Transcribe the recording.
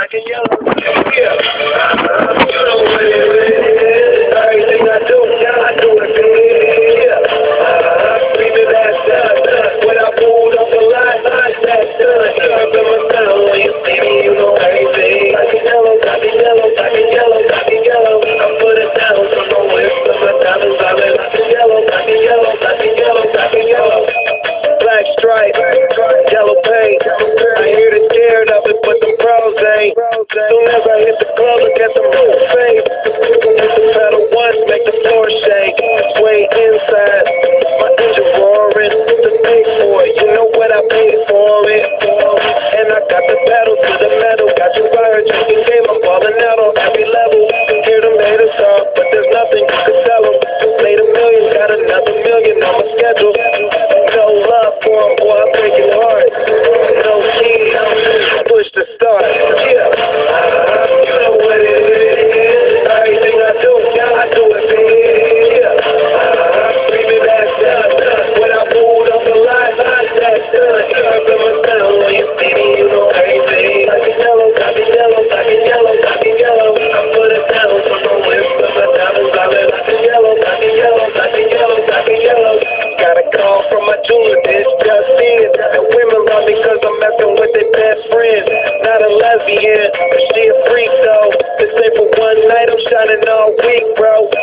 black and yellow. Yeah. You know what it is. Everything I do it big. Yeah. Leave it at that. When I pulled up the line, that's done. You remember sound when you see me, you know everything. Black and yellow, black and yellow, black and yellow, black and yellow. I put it down from the west to the diamonds. I've been black and yellow, black and yellow, black and yellow, black and yellow. Black stripe, yellow paint. I hear the scared of it, but the pros ain't. Soon as I hit the club, look at the roof fade. Hit the pedal once, make the floor shake. Sway inside, my engine roaring. To pay for it, you know what I paid for it. And I got the pedal to the metal. Got you fired, drinking game, I'm falling out on every level. Hear them haters talk, but there's nothing you can tell them. Made a million, got another million on my schedule. No love for him, boy, I break it hard. No keys, push the start. Yeah, you know what it is. Everything I do it big. Yeah, leave it at that. When I pulled up the line, that's done. You remember sound when you see me, you know everything. Black and yellow, black and yellow, black and yellow, black and yellow. I put it down from the west to the diamonds. I've been black and yellow, black and yellow, black and yellow, black and yellow. Got a call from my jeweler, bitch, just in. And women love me cause I'm messing with their best friend. Not a lesbian, but she a freak though. This ain't for one night, I'm shining all week, bro.